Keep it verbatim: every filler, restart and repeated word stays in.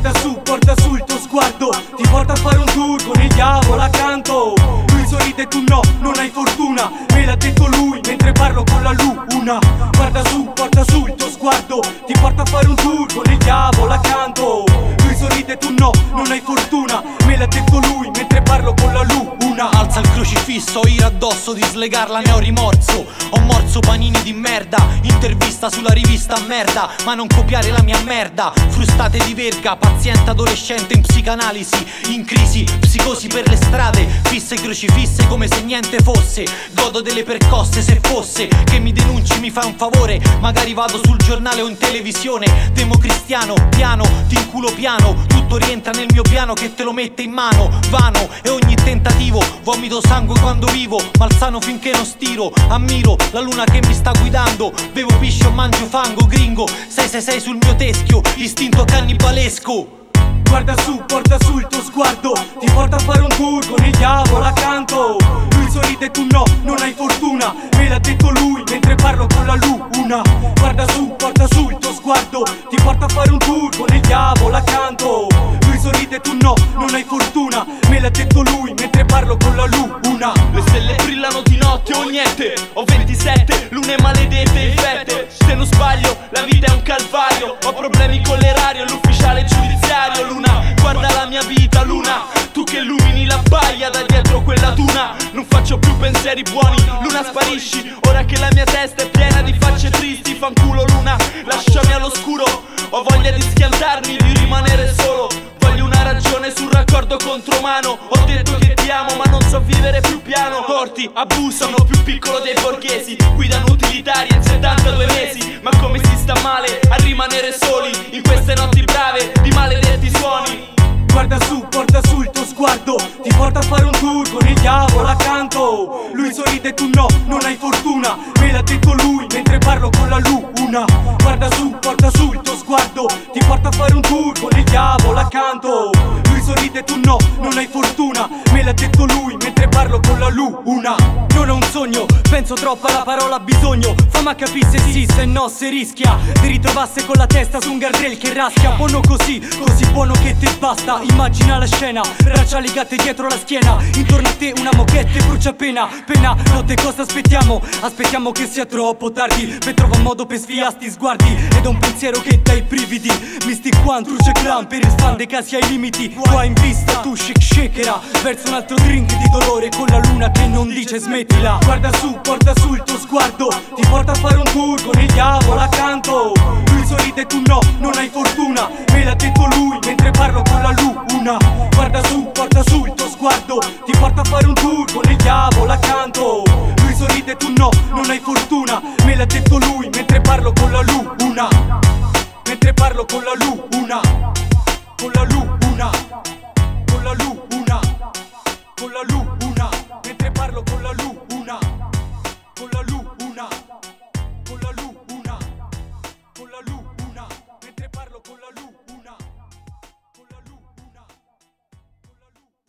Guarda su, porta su il tuo sguardo, ti porta a fare un tour con il diavolo accanto. Lui sorride e tu no, non hai fortuna, me l'ha detto lui mentre parlo con la luna. Guarda su, porta su il tuo sguardo, ti porta a fare un tour con il diavolo accanto. Lui sorride e tu no, non hai fortuna, me l'ha detto lui mentre parlo con la luna. Alza il crocifisso, ho ira addosso, di slegarla ne ho rimorso. Ho morso panini di merda, intervista sulla rivista merda, ma non copiare la mia merda. Frustate di verga, paziente adolescente in psicanalisi, in crisi, psicosi per le strade, fisse crocifisse come se niente fosse. Godo delle percosse, se fosse che mi denunci mi fai un favore, magari vado sul giornale o in televisione. Democristiano, piano, ti inculo piano, tutto rientra nel mio piano che te lo mette in mano. Vano e ogni tentativo, vomito sangue quando vivo, malsano finché non stiro. Ammiro la luna che mi sta guidando, bevo piscio, mangio fango, gringo sei sei sei sul mio teschio, istinto cannibalesco. Guarda su, porta su il tuo sguardo, ti porta a fare un tour con il diavolo accanto. Lui sorride e tu no, non hai fortuna, me l'ha detto lui mentre parlo con la luna. Guarda su, porta su il tuo sguardo, ti porta a fare un tour con il diavolo accanto. Lui sorride e tu no, non hai fortuna, me l'ha detto lui mentre parlo con la luna. Le stelle brillano di notte o niente, ho ventisette lune maledette infette. Se non sbaglio la vita è un calvario, ho problemi con l'erario, l'ufficiale giudiziario. Luna, guarda la mia vita Luna, tu che illumini la baia da dietro quella duna. Non faccio più pensieri buoni, Luna sparisci, ora che la mia testa è piena di facce tristi. Fanculo Luna, lasciami all'oscuro, ho voglia di schiantarmi, di rimanere solo. Voglio una ragione sul raccordo contromano. Ho detto che ti amo ma non so vivere più piano. Corti, abusano, più piccolo dei borghesi, guidano utilitaria in settantadue mesi. Ma come si sta male a rimanere soli in queste notti brave di maledetti suoni. Guarda su, porta su il tuo sguardo, ti porta a fare un tour con il diavolo accanto. Lui sorride e tu no, non hai fortuna, me l'ha detto lui mentre parlo con la luna. Guarda su, porta su il tuo sguardo, ti porta a fare un tour con il diavolo accanto. Lui sorride e tu no, non hai fortuna, me l'ha detto lui mentre parlo con la luna. Non ho un sogno, penso troppo alla parola bisogno. Fammi capire se sì, se no, se rischia di ritrovasse con la testa su un guardrail che raschia. Buono così, così buono che te basta. Immagina la scena, braccia legate dietro la schiena, intorno a te una moquette brucia appena. Pena, notte cosa aspettiamo? Aspettiamo che sia troppo tardi per trovare un modo per sviare sti sguardi. Ed è un pensiero che dà i brividi. Mystic One, truce clan per espande casi ai limiti. Qua in vista, tu shake shakera verso un altro drink di dolore con la luna che non dice smettila. Guarda su, porta su il tuo sguardo, ti porta a fare un tour con il diavolo accanto. Lui sorride e tu no, non hai fortuna, me l'ha detto lui mentre parlo con la luna. Guarda su, porta su il tuo sguardo, ti porta a fare un tour con il diavolo accanto. Lui sorride e tu no, non hai fortuna, me l'ha detto lui mentre parlo con la luna.